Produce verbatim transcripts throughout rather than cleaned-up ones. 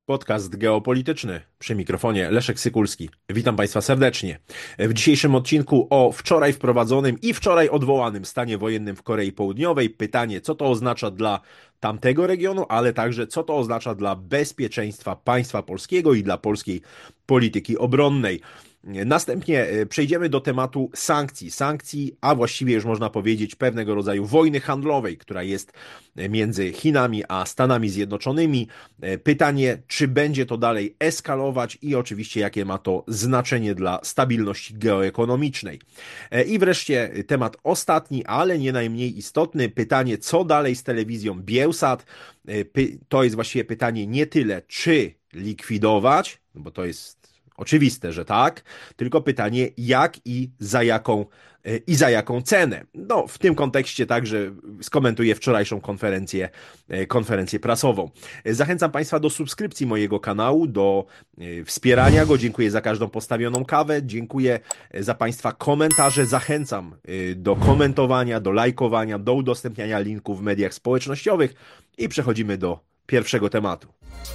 Podcast geopolityczny. Przy mikrofonie Leszek Sykulski. Witam Państwa serdecznie. W dzisiejszym odcinku o wczoraj wprowadzonym i wczoraj odwołanym stanie wojennym w Korei Południowej. Pytanie, co to oznacza dla tamtego regionu, ale także co to oznacza dla bezpieczeństwa państwa polskiego i dla polskiej polityki obronnej. Następnie przejdziemy do tematu sankcji. Sankcji, a właściwie już można powiedzieć pewnego rodzaju wojny handlowej, która jest między Chinami a Stanami Zjednoczonymi. Pytanie, czy będzie to dalej eskalować i oczywiście jakie ma to znaczenie dla stabilności geoekonomicznej. I wreszcie temat ostatni, ale nie najmniej istotny. Pytanie, co dalej z telewizją Biełsat? To jest właściwie pytanie nie tyle, czy likwidować, bo to jest oczywiste, że tak, tylko pytanie, jak i za jaką, i za jaką cenę. No, w tym kontekście także skomentuję wczorajszą konferencję, konferencję prasową. Zachęcam Państwa do subskrypcji mojego kanału, do wspierania go. Dziękuję za każdą postawioną kawę. Dziękuję za Państwa komentarze. Zachęcam do komentowania, do lajkowania, do udostępniania linków w mediach społecznościowych i przechodzimy do pierwszego tematu.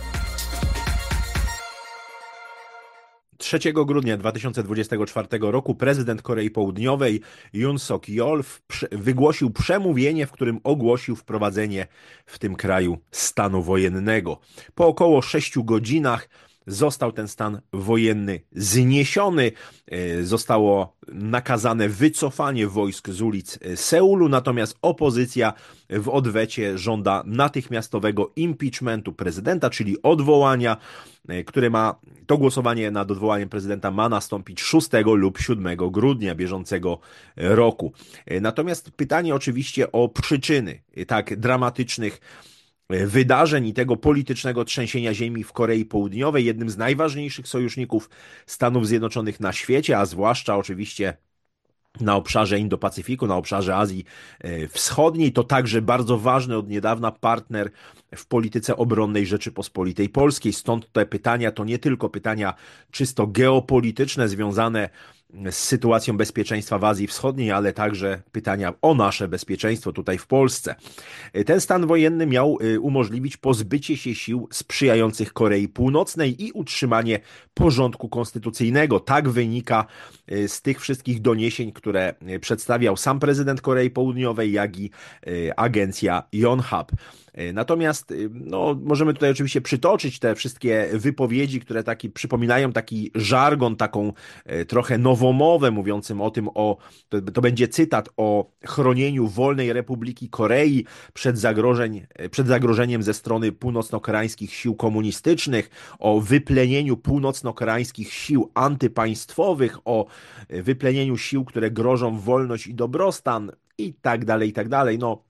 trzeciego grudnia dwa tysiące dwudziestego czwartego roku prezydent Korei Południowej Yoon Suk-yeol wygłosił przemówienie, w którym ogłosił wprowadzenie w tym kraju stanu wojennego. Po około sześciu godzinach został ten stan wojenny zniesiony, zostało nakazane wycofanie wojsk z ulic Seulu, natomiast opozycja w odwecie żąda natychmiastowego impeachmentu prezydenta, czyli odwołania, które ma, to głosowanie nad odwołaniem prezydenta ma nastąpić szóstego lub siódmego grudnia bieżącego roku. Natomiast pytanie oczywiście o przyczyny tak dramatycznych wydarzeń i tego politycznego trzęsienia ziemi w Korei Południowej, jednym z najważniejszych sojuszników Stanów Zjednoczonych na świecie, a zwłaszcza oczywiście na obszarze Indo-Pacyfiku, na obszarze Azji Wschodniej. To także bardzo ważny od niedawna partner w polityce obronnej Rzeczypospolitej Polskiej. Stąd te pytania to nie tylko pytania czysto geopolityczne związane z sytuacją bezpieczeństwa w Azji Wschodniej, ale także pytania o nasze bezpieczeństwo tutaj w Polsce. Ten stan wojenny miał umożliwić pozbycie się sił sprzyjających Korei Północnej i utrzymanie porządku konstytucyjnego. Tak wynika z tych wszystkich doniesień, które przedstawiał sam prezydent Korei Południowej, jak i agencja Yonhap. Natomiast no, możemy tutaj oczywiście przytoczyć te wszystkie wypowiedzi, które taki, przypominają taki żargon, taką trochę nowomowę mówiącym o tym, o, to, to będzie cytat o chronieniu wolnej Republiki Korei przed, zagrożeń, przed zagrożeniem ze strony północno-koreańskich sił komunistycznych, o wyplenieniu północno-koreańskich sił antypaństwowych, o wyplenieniu sił, które grożą wolność i dobrostan i tak dalej, i tak dalej. No,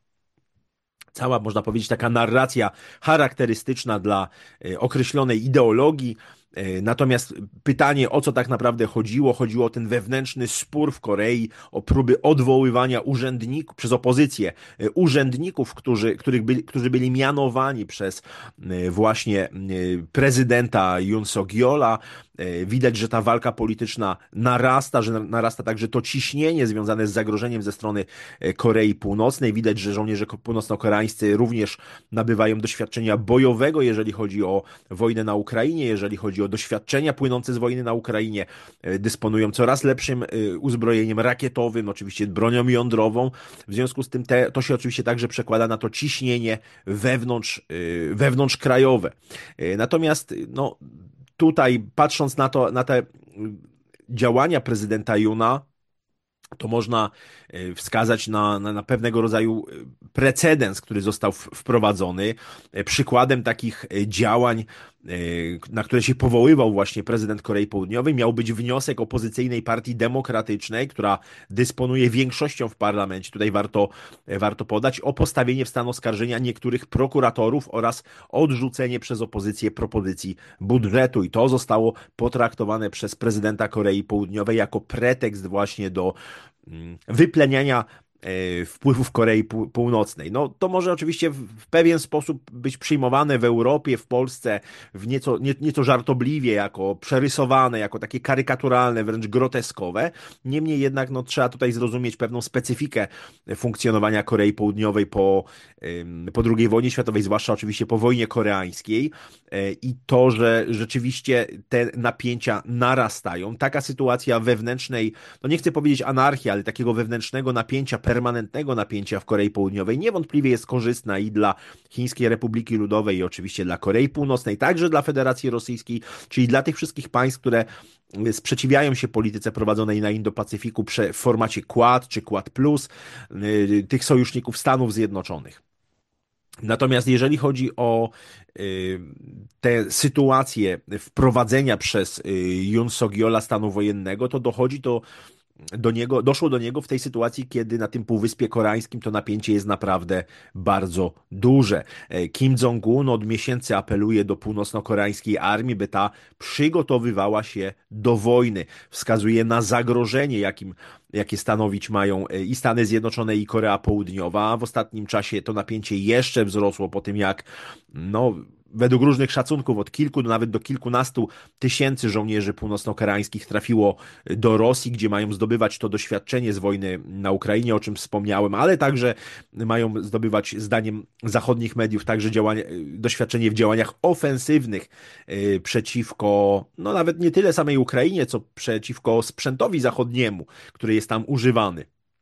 cała, można powiedzieć, taka narracja charakterystyczna dla określonej ideologii. Natomiast pytanie, o co tak naprawdę chodziło, chodziło o ten wewnętrzny spór w Korei, o próby odwoływania urzędników przez opozycję, urzędników, którzy, których byli, którzy byli mianowani przez właśnie prezydenta Yoon Suk-yeola. Widać, że ta walka polityczna narasta, że narasta także to ciśnienie związane z zagrożeniem ze strony Korei Północnej. Widać, że żołnierze północno-koreańscy również nabywają doświadczenia bojowego, jeżeli chodzi o wojnę na Ukrainie, jeżeli chodzi o doświadczenia płynące z wojny na Ukrainie, dysponują coraz lepszym uzbrojeniem rakietowym, oczywiście bronią jądrową. W związku z tym te, to się oczywiście także przekłada na to ciśnienie wewnątrz, wewnątrzkrajowe. Natomiast no, tutaj patrząc na to, na te działania prezydenta Yoona, to można wskazać na, na, na pewnego rodzaju precedens, który został wprowadzony. Przykładem takich działań, na które się powoływał właśnie prezydent Korei Południowej, miał być wniosek opozycyjnej partii demokratycznej, która dysponuje większością w parlamencie, tutaj warto, warto podać, o postawienie w stan oskarżenia niektórych prokuratorów oraz odrzucenie przez opozycję propozycji budżetu. I to zostało potraktowane przez prezydenta Korei Południowej jako pretekst właśnie do wypleniania wpływów Korei Północnej. No to może oczywiście w pewien sposób być przyjmowane w Europie, w Polsce w nieco, nie, nieco żartobliwie, jako przerysowane, jako takie karykaturalne, wręcz groteskowe. Niemniej jednak no, trzeba tutaj zrozumieć pewną specyfikę funkcjonowania Korei Południowej po, po drugiej wojnie światowej, zwłaszcza oczywiście po wojnie koreańskiej i to, że rzeczywiście te napięcia narastają. Taka sytuacja wewnętrznej, no nie chcę powiedzieć anarchii, ale takiego wewnętrznego napięcia, permanentnego napięcia w Korei Południowej niewątpliwie jest korzystna i dla Chińskiej Republiki Ludowej i oczywiście dla Korei Północnej, także dla Federacji Rosyjskiej, czyli dla tych wszystkich państw, które sprzeciwiają się polityce prowadzonej na Indo-Pacyfiku w formacie Quad czy Quad Plus, tych sojuszników Stanów Zjednoczonych. Natomiast jeżeli chodzi o tę sytuację wprowadzenia przez Yoon Suk-yeola stanu wojennego, to dochodzi to do niego, doszło do niego w tej sytuacji, kiedy na tym Półwyspie Koreańskim to napięcie jest naprawdę bardzo duże. Kim Jong-un od miesięcy apeluje do północno-koreańskiej armii, by ta przygotowywała się do wojny. Wskazuje na zagrożenie, jakim, jakie stanowić mają i Stany Zjednoczone, i Korea Południowa. W ostatnim czasie to napięcie jeszcze wzrosło po tym, jak no, według różnych szacunków od kilku do nawet do kilkunastu tysięcy żołnierzy północno-koreańskich trafiło do Rosji, gdzie mają zdobywać to doświadczenie z wojny na Ukrainie, o czym wspomniałem, ale także mają zdobywać, zdaniem zachodnich mediów, także działania, doświadczenie w działaniach ofensywnych przeciwko, no nawet nie tyle samej Ukrainie, co przeciwko sprzętowi zachodniemu, który jest tam używany.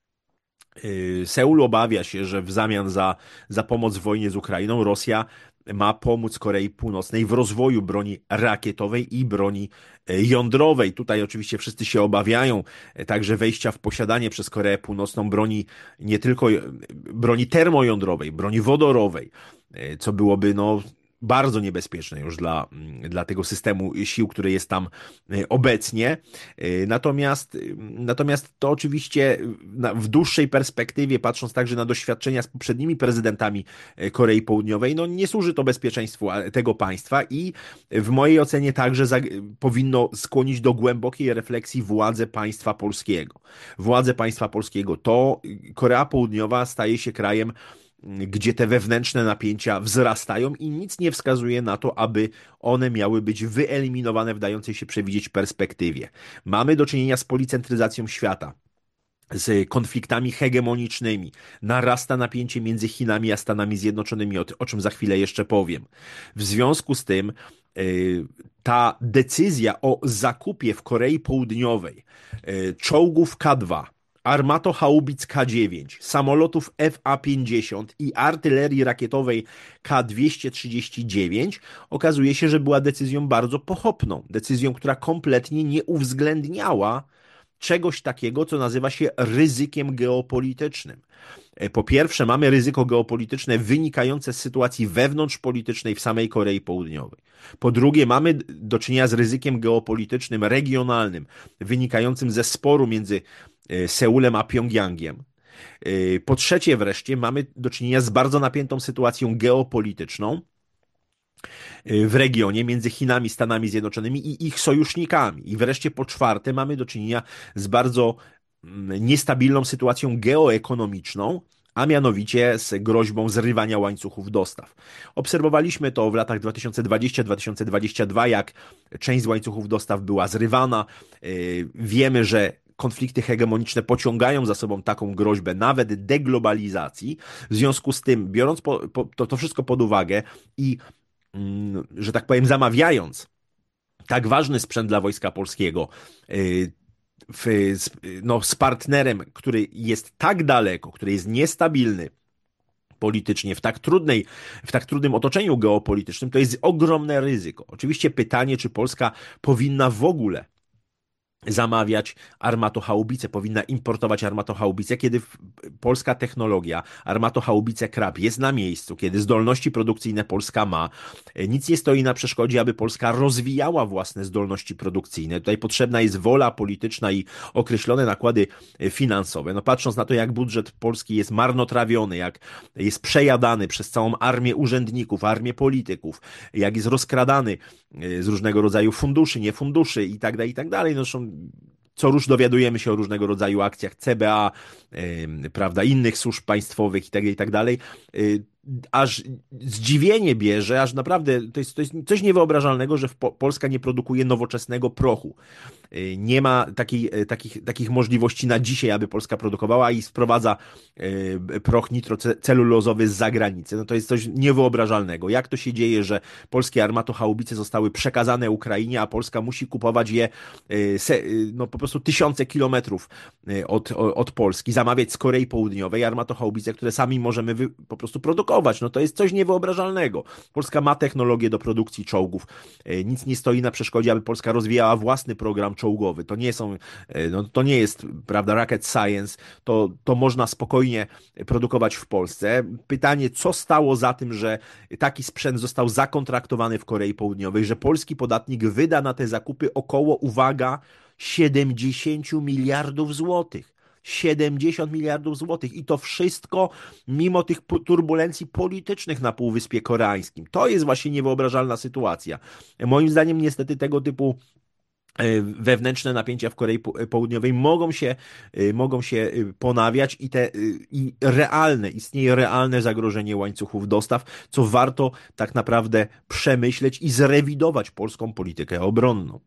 Seul obawia się, że w zamian za, za pomoc w wojnie z Ukrainą Rosja ma pomóc Korei Północnej w rozwoju broni rakietowej i broni jądrowej. Tutaj oczywiście wszyscy się obawiają także wejścia w posiadanie przez Koreę Północną broni, nie tylko broni termojądrowej, broni wodorowej, co byłoby no bardzo niebezpieczne już dla, dla tego systemu sił, który jest tam obecnie. Natomiast, natomiast to oczywiście w dłuższej perspektywie, patrząc także na doświadczenia z poprzednimi prezydentami Korei Południowej, no nie służy to bezpieczeństwu tego państwa i w mojej ocenie także za, powinno skłonić do głębokiej refleksji władze państwa polskiego. Władze państwa polskiego to Korea Południowa staje się krajem, gdzie te wewnętrzne napięcia wzrastają i nic nie wskazuje na to, aby one miały być wyeliminowane w dającej się przewidzieć perspektywie. Mamy do czynienia z policentryzacją świata, z konfliktami hegemonicznymi. Narasta napięcie między Chinami a Stanami Zjednoczonymi, o, o czym za chwilę jeszcze powiem. W związku z tym yy, ta decyzja o zakupie w Korei Południowej yy, czołgów K dwa, armatohaubic K dziewięć, samolotów F A pięćdziesiąt i artylerii rakietowej K dwieście trzydzieści dziewięć okazuje się, że była decyzją bardzo pochopną. Decyzją, która kompletnie nie uwzględniała czegoś takiego, co nazywa się ryzykiem geopolitycznym. Po pierwsze, mamy ryzyko geopolityczne wynikające z sytuacji wewnątrzpolitycznej w samej Korei Południowej. Po drugie, mamy do czynienia z ryzykiem geopolitycznym regionalnym, wynikającym ze sporu między Seulem a Pjongjangiem. Po trzecie wreszcie, mamy do czynienia z bardzo napiętą sytuacją geopolityczną w regionie między Chinami, Stanami Zjednoczonymi i ich sojusznikami. I wreszcie po czwarte, mamy do czynienia z bardzo niestabilną sytuacją geoekonomiczną, a mianowicie z groźbą zrywania łańcuchów dostaw. Obserwowaliśmy to w latach dwa tysiące dwudziestym do dwa tysiące dwudziestego drugiego, jak część z łańcuchów dostaw była zrywana. Wiemy, że konflikty hegemoniczne pociągają za sobą taką groźbę nawet deglobalizacji. W związku z tym, biorąc po, po, to, to wszystko pod uwagę i, że tak powiem, zamawiając tak ważny sprzęt dla Wojska Polskiego, W, no, z partnerem, który jest tak daleko, który jest niestabilny politycznie, w tak trudnej, w tak trudnym otoczeniu geopolitycznym, to jest ogromne ryzyko. Oczywiście pytanie, czy Polska powinna w ogóle zamawiać armatohaubice, powinna importować armatohaubice, kiedy polska technologia, armatohaubice Krab jest na miejscu, kiedy zdolności produkcyjne Polska ma. Nic nie stoi na przeszkodzie, aby Polska rozwijała własne zdolności produkcyjne. Tutaj potrzebna jest wola polityczna i określone nakłady finansowe. No patrząc na to, jak budżet Polski jest marnotrawiony, jak jest przejadany przez całą armię urzędników, armię polityków, jak jest rozkradany z różnego rodzaju funduszy, nie funduszy i tak dalej, i tak dalej. No, co rusz dowiadujemy się o różnego rodzaju akcjach C B A, yy, prawda, innych służb państwowych i tak, i tak dalej. Yy, aż zdziwienie bierze, aż naprawdę to jest, to jest coś niewyobrażalnego, że w po, Polska nie produkuje nowoczesnego prochu. Nie ma takiej, takich, takich możliwości na dzisiaj, aby Polska produkowała i sprowadza proch nitrocelulozowy z zagranicy. No to jest coś niewyobrażalnego. Jak to się dzieje, że polskie armatochaubice zostały przekazane Ukrainie, a Polska musi kupować je no po prostu tysiące kilometrów od, od Polski, zamawiać z Korei Południowej armatochaubice, które sami możemy wy, po prostu produkować. No to jest coś niewyobrażalnego. Polska ma technologię do produkcji czołgów. Nic nie stoi na przeszkodzie, aby Polska rozwijała własny program czołgowy. To nie są, no, to nie jest, prawda, rocket science, to, to można spokojnie produkować w Polsce. Pytanie, co stało za tym, że taki sprzęt został zakontraktowany w Korei Południowej, że polski podatnik wyda na te zakupy około, uwaga, siedemdziesiąt miliardów złotych. siedemdziesiąt miliardów złotych i to wszystko mimo tych turbulencji politycznych na Półwyspie Koreańskim. To jest właśnie niewyobrażalna sytuacja. Moim zdaniem niestety tego typu wewnętrzne napięcia w Korei Południowej mogą się, mogą się ponawiać i te i realne, istnieje realne zagrożenie łańcuchów dostaw, co warto tak naprawdę przemyśleć i zrewidować polską politykę obronną.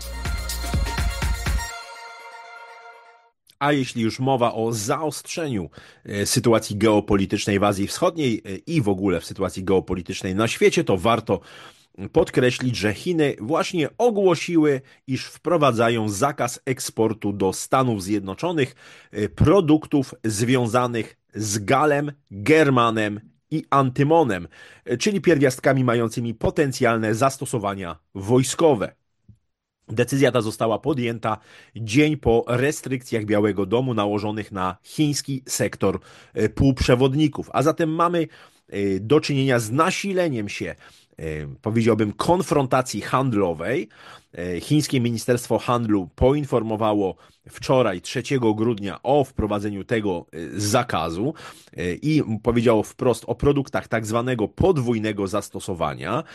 A jeśli już mowa o zaostrzeniu sytuacji geopolitycznej w Azji Wschodniej i w ogóle w sytuacji geopolitycznej na świecie, to warto podkreślić, że Chiny właśnie ogłosiły, iż wprowadzają zakaz eksportu do Stanów Zjednoczonych produktów związanych z galem, germanem i antymonem, czyli pierwiastkami mającymi potencjalne zastosowania wojskowe. Decyzja ta została podjęta dzień po restrykcjach Białego Domu nałożonych na chiński sektor półprzewodników. A zatem mamy do czynienia z nasileniem się, powiedziałbym, konfrontacji handlowej. Chińskie Ministerstwo Handlu poinformowało wczoraj, trzeciego grudnia, o wprowadzeniu tego zakazu i powiedziało wprost o produktach tak zwanego podwójnego zastosowania.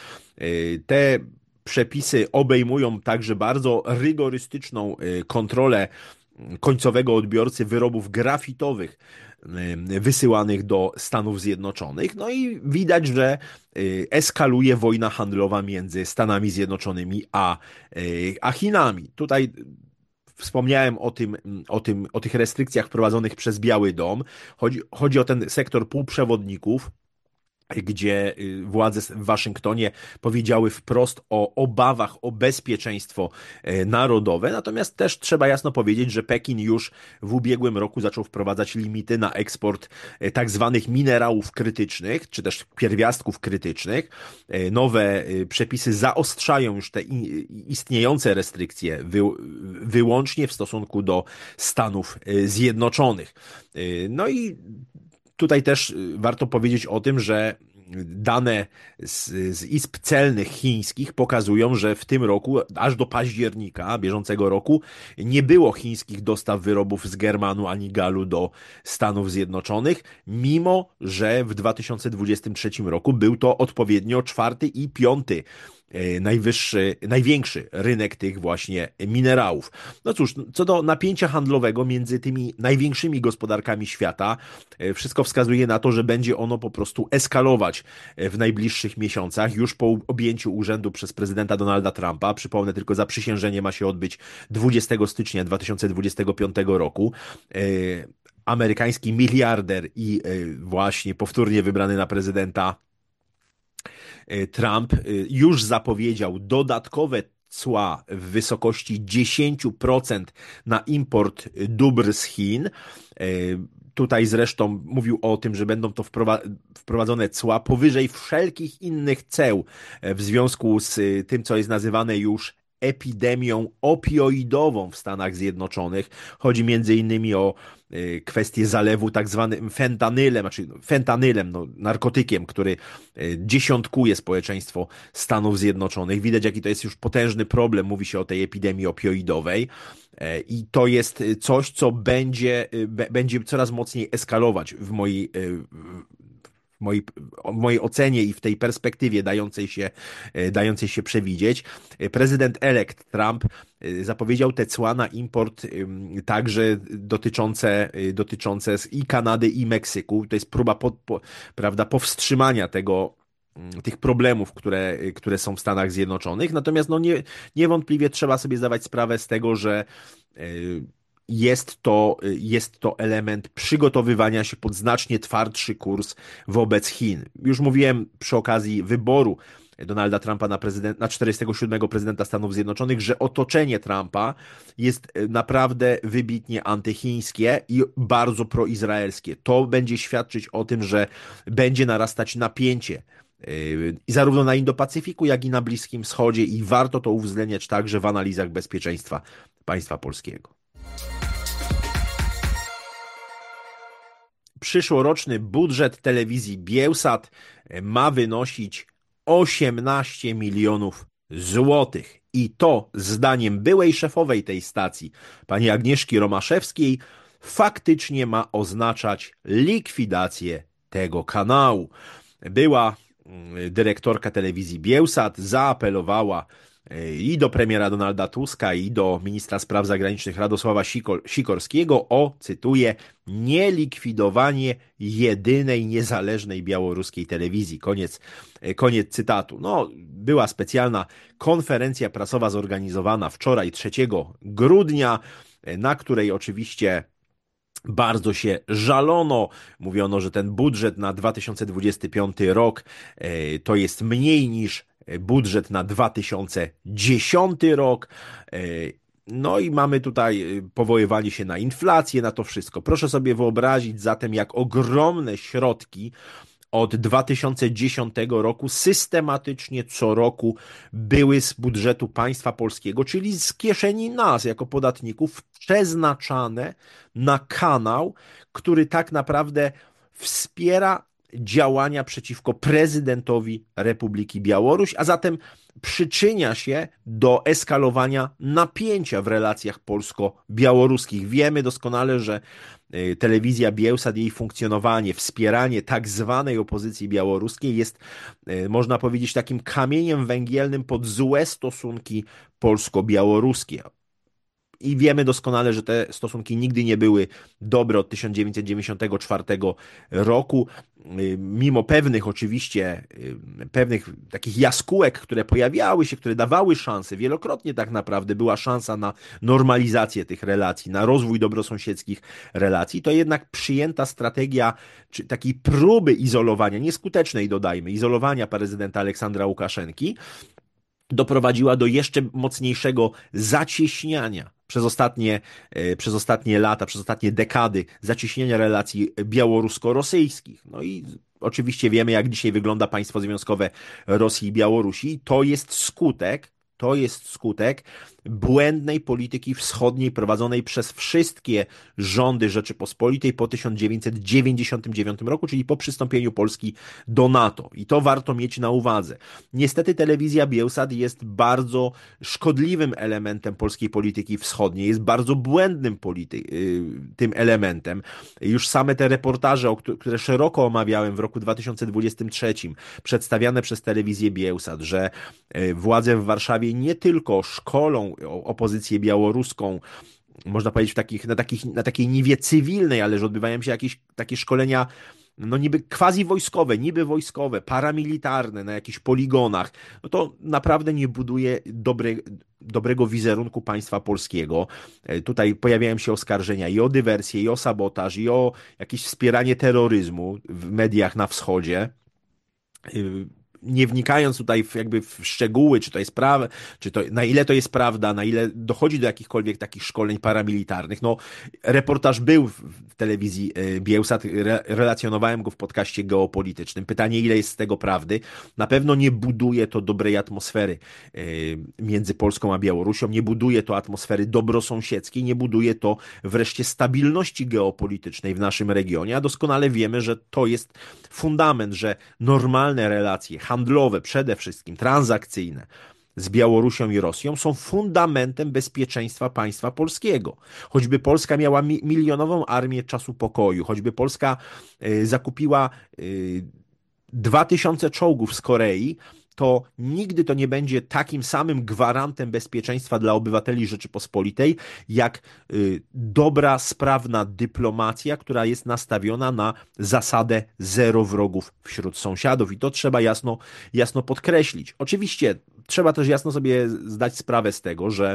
Te przepisy obejmują także bardzo rygorystyczną kontrolę końcowego odbiorcy wyrobów grafitowych wysyłanych do Stanów Zjednoczonych. No i widać, że eskaluje wojna handlowa między Stanami Zjednoczonymi a, a Chinami. Tutaj wspomniałem o tym, o tym, o tych restrykcjach wprowadzonych przez Biały Dom. Chodzi, chodzi o ten sektor półprzewodników, gdzie władze w Waszyngtonie powiedziały wprost o obawach o bezpieczeństwo narodowe. Natomiast też trzeba jasno powiedzieć, że Pekin już w ubiegłym roku zaczął wprowadzać limity na eksport tak zwanych minerałów krytycznych, czy też pierwiastków krytycznych. Nowe przepisy zaostrzają już te istniejące restrykcje wy, wyłącznie w stosunku do Stanów Zjednoczonych. No i tutaj też warto powiedzieć o tym, że dane z, z izb celnych chińskich pokazują, że w tym roku, aż do października bieżącego roku, nie było chińskich dostaw wyrobów z germanu ani galu do Stanów Zjednoczonych, mimo że w dwa tysiące dwudziestym trzecim roku był to odpowiednio czwarty i piąty najwyższy, największy rynek tych właśnie minerałów. No cóż, co do napięcia handlowego między tymi największymi gospodarkami świata, wszystko wskazuje na to, że będzie ono po prostu eskalować w najbliższych miesiącach, już po objęciu urzędu przez prezydenta Donalda Trumpa. Przypomnę tylko, zaprzysiężenie ma się odbyć dwudziestego stycznia dwa tysiące dwudziestego piątego roku. Amerykański miliarder i właśnie powtórnie wybrany na prezydenta Trump już zapowiedział dodatkowe cła w wysokości dziesięć procent na import dóbr z Chin. Tutaj zresztą mówił o tym, że będą to wprowadzone cła powyżej wszelkich innych ceł w związku z tym, co jest nazywane już epidemią opioidową w Stanach Zjednoczonych. Chodzi między innymi o kwestię zalewu tak zwanym fentanylem, znaczy fentanylem, no, narkotykiem, który dziesiątkuje społeczeństwo Stanów Zjednoczonych. Widać, jaki to jest już potężny problem. Mówi się o tej epidemii opioidowej i to jest coś, co będzie, będzie coraz mocniej eskalować w mojej, w mojej, w mojej ocenie i w tej perspektywie dającej się, dającej się przewidzieć. Prezydent-elekt Trump zapowiedział te cła na import także dotyczące, dotyczące i Kanady, i Meksyku. To jest próba pod, po, prawda, powstrzymania tego, tych problemów, które, które są w Stanach Zjednoczonych. Natomiast no nie, niewątpliwie trzeba sobie zdawać sprawę z tego, że jest to, jest to element przygotowywania się pod znacznie twardszy kurs wobec Chin. Już mówiłem przy okazji wyboru Donalda Trumpa na, prezydent, na czterdziestego siódmego prezydenta Stanów Zjednoczonych, że otoczenie Trumpa jest naprawdę wybitnie antychińskie i bardzo proizraelskie. To będzie świadczyć o tym, że będzie narastać napięcie i zarówno na Indo-Pacyfiku, jak i na Bliskim Wschodzie i warto to uwzględniać także w analizach bezpieczeństwa państwa polskiego. Przyszłoroczny budżet telewizji Biełsat ma wynosić osiemnaście milionów złotych. I to, zdaniem byłej szefowej tej stacji, pani Agnieszki Romaszewskiej, faktycznie ma oznaczać likwidację tego kanału. Była dyrektorka telewizji Biełsat zaapelowała i do premiera Donalda Tuska, i do ministra spraw zagranicznych Radosława Sikorskiego o, cytuję, nielikwidowanie jedynej niezależnej białoruskiej telewizji. Koniec, koniec cytatu. No, była specjalna konferencja prasowa zorganizowana wczoraj, trzeciego grudnia, na której oczywiście bardzo się żalono. Mówiono, że ten budżet na dwa tysiące dwudziesty piąty rok to jest mniej niż budżet na dwa tysiące dziesiąty rok. No i mamy tutaj powoływanie się na inflację, na to wszystko. Proszę sobie wyobrazić zatem, jak ogromne środki od dwa tysiące dziesiątego roku systematycznie co roku były z budżetu państwa polskiego, czyli z kieszeni nas jako podatników, przeznaczane na kanał, który tak naprawdę wspiera działania przeciwko prezydentowi Republiki Białoruś, a zatem przyczynia się do eskalowania napięcia w relacjach polsko-białoruskich. Wiemy doskonale, że telewizja Biełsat, jej funkcjonowanie, wspieranie tak zwanej opozycji białoruskiej jest, można powiedzieć, takim kamieniem węgielnym pod złe stosunki polsko-białoruskie. I wiemy doskonale, że te stosunki nigdy nie były dobre od tysiąc dziewięćset dziewięćdziesiątego czwartego roku. Mimo pewnych oczywiście, pewnych takich jaskółek, które pojawiały się, które dawały szansę, wielokrotnie tak naprawdę była szansa na normalizację tych relacji, na rozwój dobrosąsiedzkich relacji, to jednak przyjęta strategia, czy takiej próby izolowania, nieskutecznej dodajmy, izolowania prezydenta Aleksandra Łukaszenki, doprowadziła do jeszcze mocniejszego zacieśniania przez ostatnie, przez ostatnie lata, przez ostatnie dekady, zacieśniania relacji białorusko-rosyjskich. No i oczywiście wiemy, jak dzisiaj wygląda państwo związkowe Rosji i Białorusi. To jest skutek, to jest skutek błędnej polityki wschodniej prowadzonej przez wszystkie rządy Rzeczypospolitej po tysiąc dziewięćset dziewięćdziesiątym dziewiątym roku, czyli po przystąpieniu Polski do NATO. I to warto mieć na uwadze. Niestety telewizja Biełsat jest bardzo szkodliwym elementem polskiej polityki wschodniej, jest bardzo błędnym polity- tym elementem. Już same te reportaże, które szeroko omawiałem w roku dwa tysiące dwudziestym trzecim, przedstawiane przez telewizję Biełsat, że władze w Warszawie nie tylko szkolą opozycję białoruską, można powiedzieć, w takich, na, takich, na takiej niwie cywilnej, ale że odbywają się jakieś takie szkolenia, no niby quasi wojskowe, niby wojskowe, paramilitarne na jakichś poligonach, no to naprawdę nie buduje dobre, dobrego wizerunku państwa polskiego. Tutaj pojawiają się oskarżenia i o dywersję, i o sabotaż, i o jakieś wspieranie terroryzmu w mediach na wschodzie. Nie wnikając tutaj w, jakby w szczegóły, czy to jest prawda, czy to, na ile to jest prawda, na ile dochodzi do jakichkolwiek takich szkoleń paramilitarnych. No, reportaż był w, w telewizji Biełsat, re, relacjonowałem go w podcaście geopolitycznym. Pytanie, ile jest z tego prawdy? Na pewno nie buduje to dobrej atmosfery między Polską a Białorusią, nie buduje to atmosfery dobrosąsiedzkiej, nie buduje to wreszcie stabilności geopolitycznej w naszym regionie, a doskonale wiemy, że to jest fundament, że normalne relacje handlowe, przede wszystkim transakcyjne z Białorusią i Rosją są fundamentem bezpieczeństwa państwa polskiego. Choćby Polska miała mi milionową armię czasu pokoju, choćby Polska y, zakupiła y, dwa tysiące czołgów z Korei, to nigdy to nie będzie takim samym gwarantem bezpieczeństwa dla obywateli Rzeczypospolitej, jak y, dobra, sprawna dyplomacja, która jest nastawiona na zasadę zero wrogów wśród sąsiadów. I to trzeba jasno, jasno podkreślić. Oczywiście trzeba też jasno sobie zdać sprawę z tego, że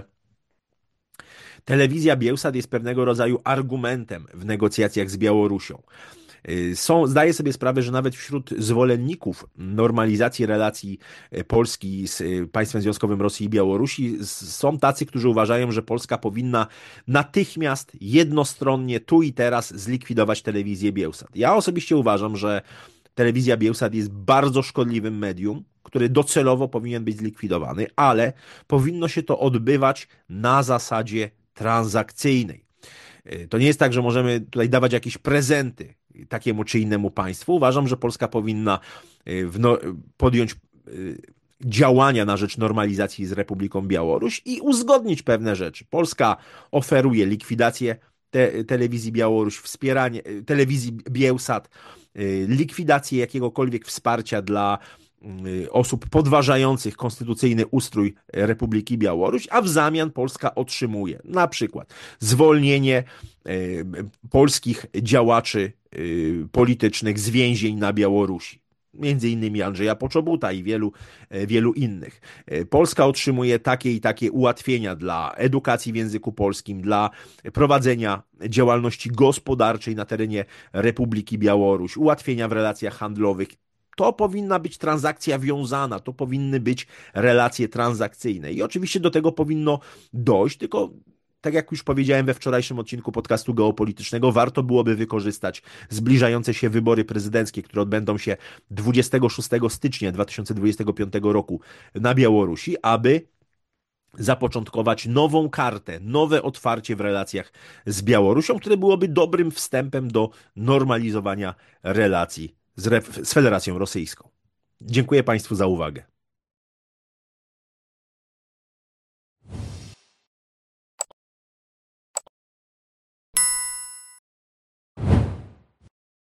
telewizja Biełsat jest pewnego rodzaju argumentem w negocjacjach z Białorusią. Są, zdaję sobie sprawę, że nawet wśród zwolenników normalizacji relacji Polski z państwem związkowym Rosji i Białorusi są tacy, którzy uważają, że Polska powinna natychmiast, jednostronnie, tu i teraz zlikwidować telewizję Biełsat. Ja osobiście uważam, że telewizja Biełsat jest bardzo szkodliwym medium, który docelowo powinien być zlikwidowany, ale powinno się to odbywać na zasadzie transakcyjnej. To nie jest tak, że możemy tutaj dawać jakieś prezenty takiemu czy innemu państwu. Uważam, że Polska powinna no, podjąć działania na rzecz normalizacji z Republiką Białoruś i uzgodnić pewne rzeczy. Polska oferuje likwidację te, telewizji Białoruś, wspieranie telewizji Biełsat, likwidację jakiegokolwiek wsparcia dla osób podważających konstytucyjny ustrój Republiki Białoruś, a w zamian Polska otrzymuje na przykład zwolnienie polskich działaczy politycznych z więzień na Białorusi. Między innymi Andrzeja Poczobuta i wielu, wielu innych. Polska otrzymuje takie i takie ułatwienia dla edukacji w języku polskim, dla prowadzenia działalności gospodarczej na terenie Republiki Białoruś, ułatwienia w relacjach handlowych. To powinna być transakcja wiązana, to powinny być relacje transakcyjne i oczywiście do tego powinno dojść, tylko tak jak już powiedziałem we wczorajszym odcinku podcastu geopolitycznego, warto byłoby wykorzystać zbliżające się wybory prezydenckie, które odbędą się dwudziestego szóstego stycznia dwa tysiące dwudziestego piątego roku na Białorusi, aby zapoczątkować nową kartę, nowe otwarcie w relacjach z Białorusią, które byłoby dobrym wstępem do normalizowania relacji z, z Federacją Rosyjską. Dziękuję Państwu za uwagę.